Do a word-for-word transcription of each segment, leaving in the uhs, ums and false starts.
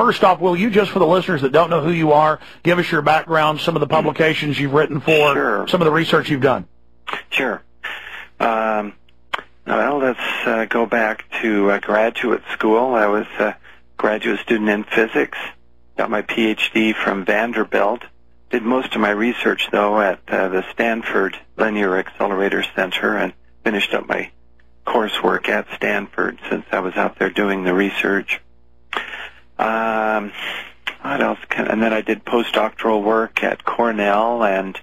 first off, will you, just for the listeners that don't know who you are, give us your background, some of the publications you've written for, sure. some of the research you've done? Sure. Um, well, let's uh, go back to uh, graduate school. I was a graduate student in physics, got my P H D from Vanderbilt. Did most of my research, though, at uh, the Stanford Linear Accelerator Center, and finished up my coursework at Stanford since I was out there doing the research. Um, what else? Can, and then I did postdoctoral work at Cornell and,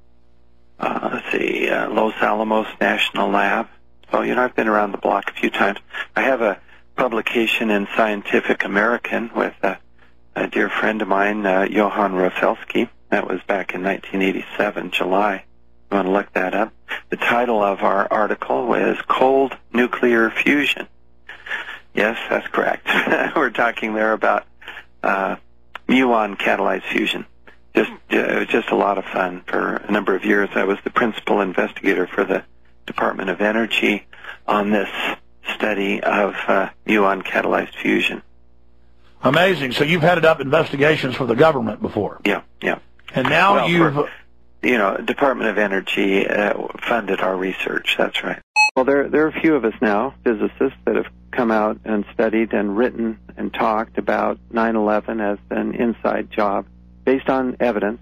uh, let's see, uh, Los Alamos National Lab. So, you know, I've been around the block a few times. I have a publication in Scientific American with a, a dear friend of mine, uh, Johann Rafelsky. That was back in nineteen eighty-seven, July. You want to look that up? The title of our article was Cold Nuclear Fusion. Yes, that's correct. We're talking there about uh, muon catalyzed fusion. Just, uh, it was just a lot of fun. For a number of years, I was the principal investigator for the Department of Energy on this study of uh, muon catalyzed fusion. Amazing. So you've headed up investigations for the government before. Yeah, yeah. And now well, you've... For, you know, Department of Energy uh, funded our research. That's right. Well, there, there are a few of us now, physicists, that have come out and studied and written and talked about nine eleven as an inside job based on evidence.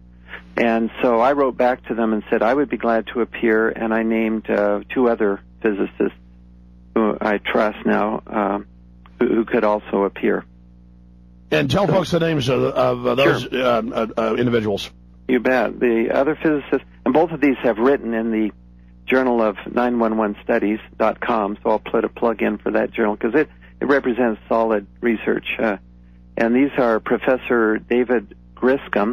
And so I wrote back to them and said I would be glad to appear, and I named uh, two other physicists who I trust now um, who, who could also appear. And tell so, folks the names of, of those sure. uh, uh, individuals. You bet. The other physicists, and both of these have written in the Journal of nine one one studies dot com, so I'll put a plug in for that journal because it, it represents solid research. Uh, and these are Professor David Griscom,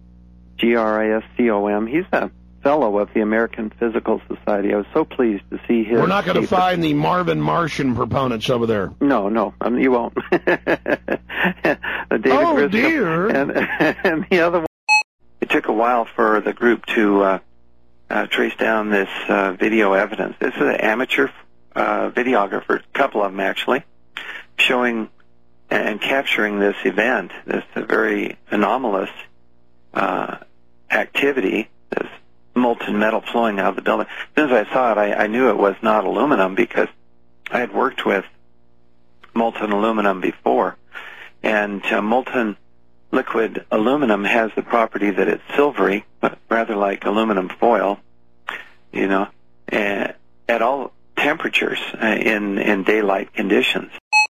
G R I S C O M. He's a fellow of the American Physical Society. I was so pleased to see his... We're not going to find the Marvin Martian proponents over there. No, no, I mean, you won't. David oh, Griscom dear. And, and the other one... It took a while for the group to uh, uh, trace down this uh, video evidence. This is an amateur uh, videographer, a couple of them actually, showing and capturing this event, this very anomalous uh, activity, this molten metal flowing out of the building. As soon as I saw it, I, I knew it was not aluminum because I had worked with molten aluminum before. And uh, molten liquid aluminum has the property that it's silvery, but rather like aluminum foil, you know, uh, at all temperatures uh, in, in daylight conditions.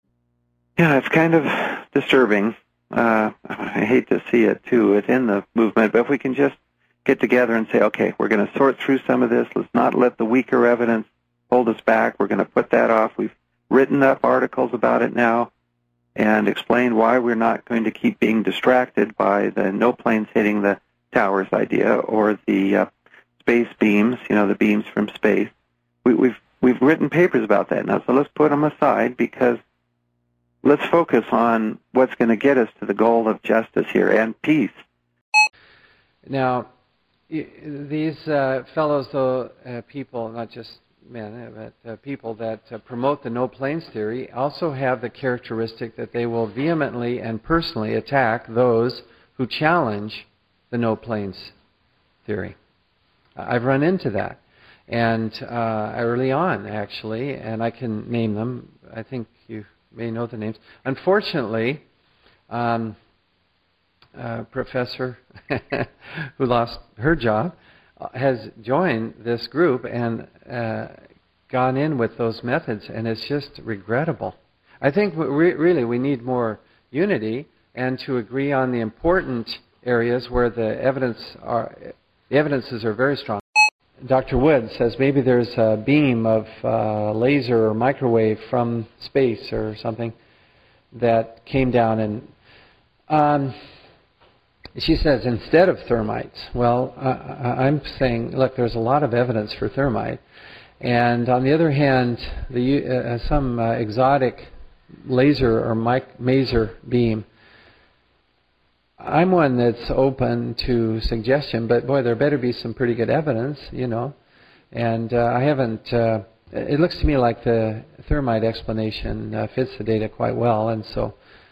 Yeah, it's kind of disturbing. Uh, I hate to see it, too, within the movement, but if we can just get together and say, okay, we're going to sort through some of this. Let's not let the weaker evidence hold us back. We're going to put that off. We've written up articles about it now and explained why we're not going to keep being distracted by the no planes hitting the towers idea or the uh, space beams, you know, the beams from space. We, we've we've written papers about that now, so let's put them aside because let's focus on what's going to get us to the goal of justice here and peace. Now, these uh, fellows, though, uh, people, not just men, but uh, people that uh, promote the no planes theory also have the characteristic that they will vehemently and personally attack those who challenge the no planes theory. I've run into that, and uh, early on, actually, and I can name them. I think you may know the names. Unfortunately, um, uh, Professor who lost her job has joined this group and uh, gone in with those methods, and it's just regrettable. I think we, really we need more unity and to agree on the important areas where the evidence are, the evidences are very strong. Doctor Wood says maybe there's a beam of uh, laser or microwave from space or something that came down, and um, she says instead of thermites. Well, I, I'm saying, look, there's a lot of evidence for thermite, and on the other hand, the uh, some uh, exotic laser or mic maser beam. I'm one that's open to suggestion, but boy, there better be some pretty good evidence, you know. And uh, I haven't. Uh, it looks to me like the thermite explanation uh, fits the data quite well, and so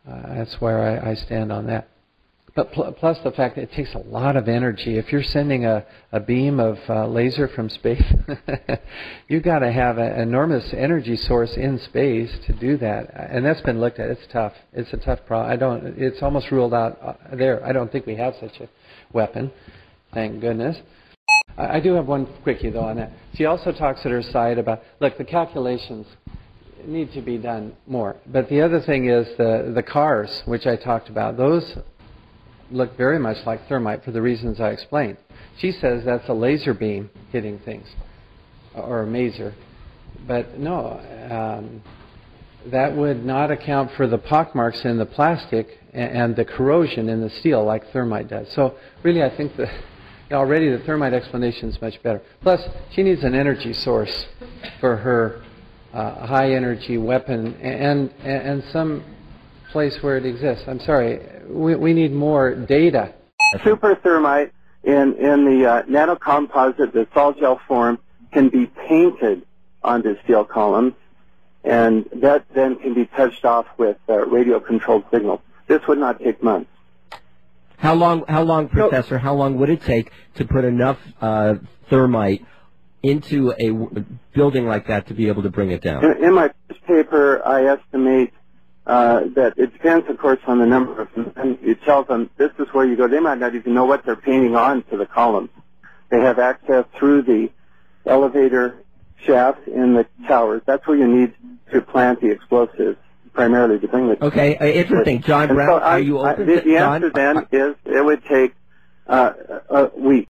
Uh, that's where I, I stand on that. But pl plus the fact that it takes a lot of energy. If you're sending a, a beam of uh, laser from space, you've got to have an enormous energy source in space to do that. And that's been looked at. It's tough. It's a tough problem. I don't. It's almost ruled out uh, there. I don't think we have such a weapon. Thank goodness. I, I do have one quickie though on that. She also talks at her side about, look, the calculations need to be done more. But the other thing is the the cars, which I talked about. Those look very much like thermite for the reasons I explained. She says that's a laser beam hitting things, or a maser. But no, um, that would not account for the pockmarks in the plastic and, and the corrosion in the steel like thermite does. So really I think that already the thermite explanation is much better. Plus, she needs an energy source for her uh, high-energy weapon and, and, and some place where it exists. I'm sorry, we, we need more data. Super thermite in, in the uh, nanocomposite, the sol gel form, can be painted onto steel columns, and that then can be touched off with uh, radio-controlled signals. This would not take months. How long, how long, Professor, how long would it take to put enough uh, thermite into a w building like that to be able to bring it down? In, in my first paper, I estimate Uh, that it depends, of course, on the number of them. And it tells them this is where you go. They might not even know what they're painting on to the columns. They have access through the elevator shaft in the towers. That's where you need to plant the explosives, primarily to bring the... Okay, uh, interesting. John and Brown, so I, are you open I, the, the to... answer John, then is it would take uh, a week.